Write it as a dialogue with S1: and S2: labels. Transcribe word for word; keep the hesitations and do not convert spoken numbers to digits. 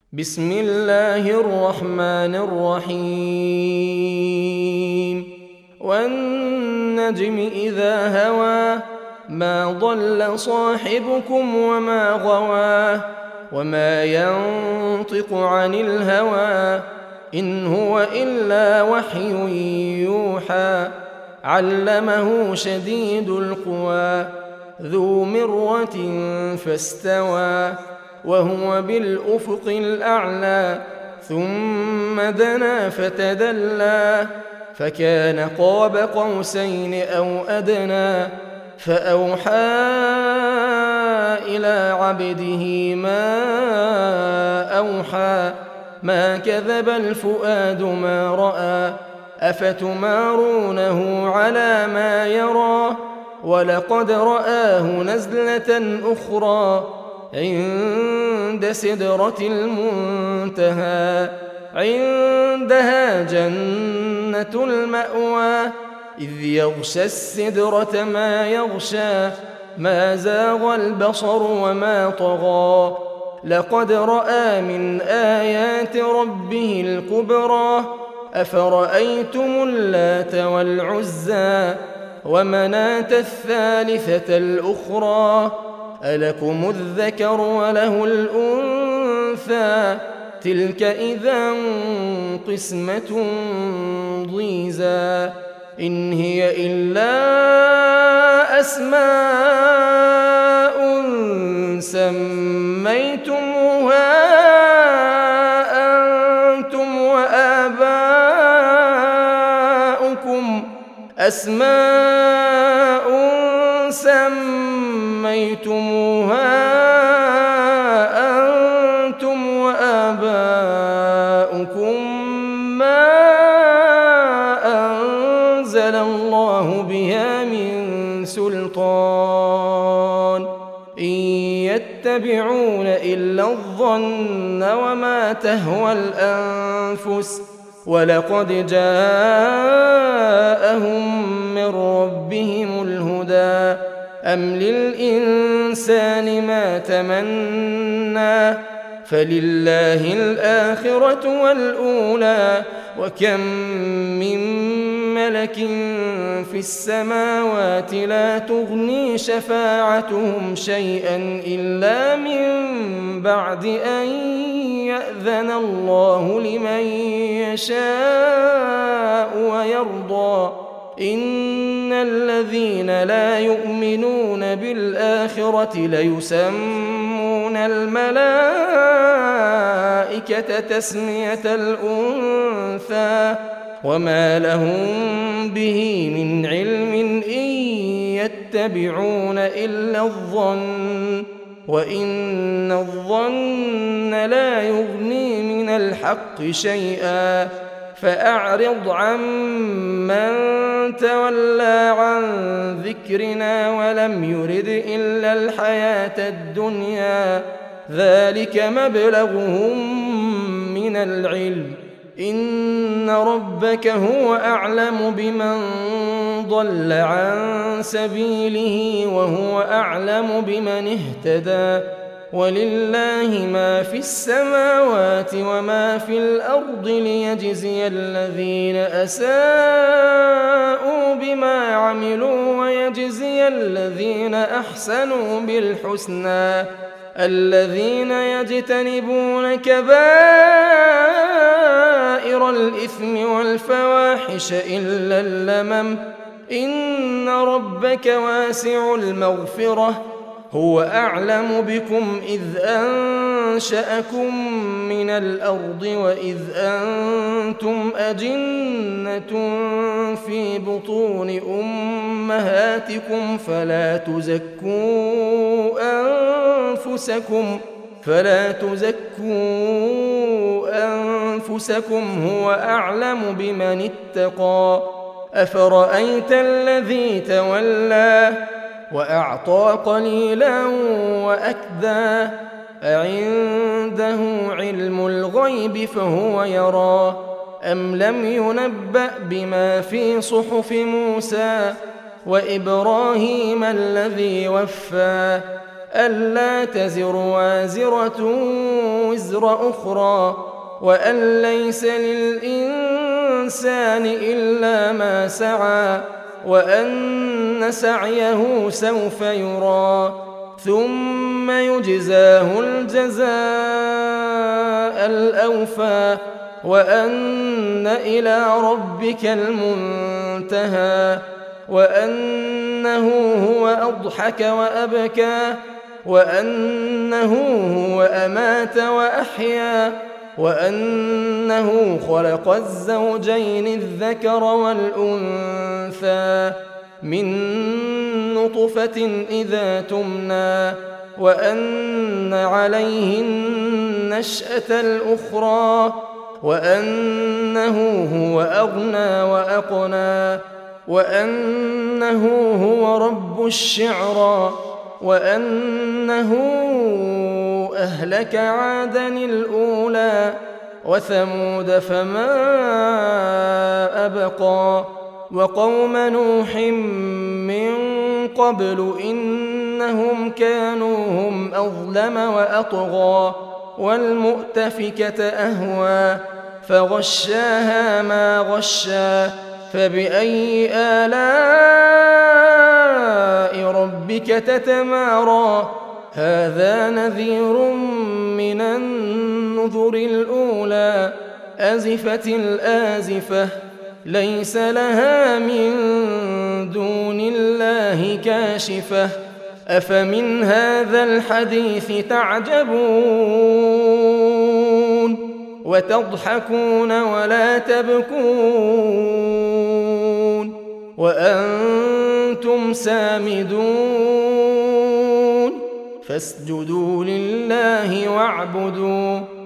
S1: بسم الله الرحمن الرحيم والنجم إذا هوى ما ضل صاحبكم وما غوى وما ينطق عن الهوى إن هو إلا وحي يوحى علمه شديد القوى ذو مرة فاستوى وهو بالأفق الأعلى ثم دنا فتدلى فكان قاب قوسين أو أدنى فأوحى إلى عبده ما أوحى ما كذب الفؤاد ما رأى أفتمارونه على ما يرى ولقد رآه نزلة أخرى عند سدرة المنتهى عندها جنة المأوى إذ يغشى السدرة ما يغشى ما زاغ البصر وما طغى لقد رأى من آيات ربه الكبرى أفرأيتم اللات والعزى ومناة الثالثة الأخرى ألكم الذكر وله الأنثى تلك إذا قسمة ضيزى إن هي إلا أسماء سميتموها أنتم وآباؤكم أسماء سميتموها أنتم وآباؤكم ما أنزل الله بها من سلطان إن يتبعون إلا الظن وما تهوى الأنفس ولقد جاءهم من ربهم الهدى أم للإنسان ما تمنى فلله الآخرة والأولى وكم من ملك في السماوات لا تغني شفاعتهم شيئا إلا من بعد أن يأذن الله لمن يشاء ويرضى إن الذين لا يؤمنون بالآخرة ليسمون الملائكة تسمية الأنثى وما لهم به من علم إن يتبعون إلا الظن وإن الظن لا يغني من الحق شيئا فأعرض عن من تولى عن ذكرنا ولم يرد إلا الحياة الدنيا ذلك مبلغهم من العلم إن ربك هو أعلم بمن ضل عن سبيله وهو أعلم بمن اهتدى ولله ما في السماوات وما في الأرض ليجزي الذين أساءوا بما عملوا ويجزي الذين أحسنوا بالحسنى الذين يجتنبون كبائر الإثم والفواحش إلا اللمم إن ربك واسع المغفرة هو أعلم بكم إذ أنشأكم من الأرض وإذ أنتم أجنة في بطون أمهاتكم فلا تزكوا أنفسكم فلا تزكوا أنفسكم هو أعلم بمن اتقى أفرأيت الذي تولى وأعطى قليلا وأكدى أعنده علم الغيب فهو يرى أم لم ينبأ بما في صحف موسى وإبراهيم الذي وفى ألا تزر وازرة وزر أخرى وأن ليس للإنسان إلا ما سعى وأن سعيه سوف يرى ثم يجزاه الجزاء الأوفى وأن إلى ربك المنتهى وأنه هو أضحك وأبكى وأنه هو أمات وأحيا وأنه خلق الزوجين الذكر والأنثى من نطفة إذا تمنى وأن عليه النشأة الأخرى وأنه هو أغنى وأقنى وأنه هو رب الشعرى وأنه أهلك عادا الأولى وثمود فما أبقى وقوم نوح من قبل إنهم كانوا هم أظلم وأطغى والمؤتفكة أهوى فغشاها ما غشى فبأي آلاء ربك تتمارى هذا نذير من النذر الأولى أزفت الآزفة ليس لها من دون الله كاشفة أفمن هذا الحديث تعجبون وتضحكون ولا تبكون وأنتم سامدون فاسجدوا لله واعبدوا